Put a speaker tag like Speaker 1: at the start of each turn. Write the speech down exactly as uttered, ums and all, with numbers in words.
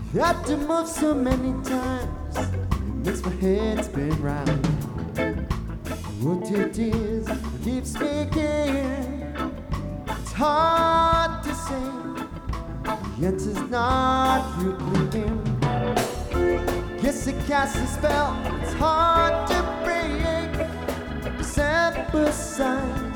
Speaker 1: Had to move so many times, it makes my head spin round. What it is keeps speaking. It's hard to say, yet it's not repeating. Guess it casts a spell, it's hard to break. Set beside